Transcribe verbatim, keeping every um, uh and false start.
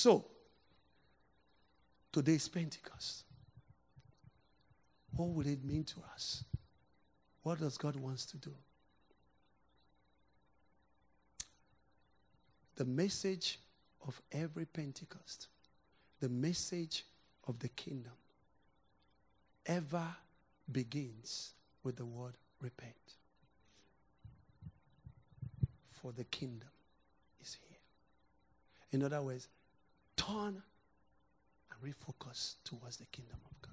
So, today is Pentecost. What will it mean to us? What does God want to do? The message of every Pentecost, the message of the kingdom, ever begins with the word repent. For the kingdom is here. In other words, turn and refocus towards the kingdom of God.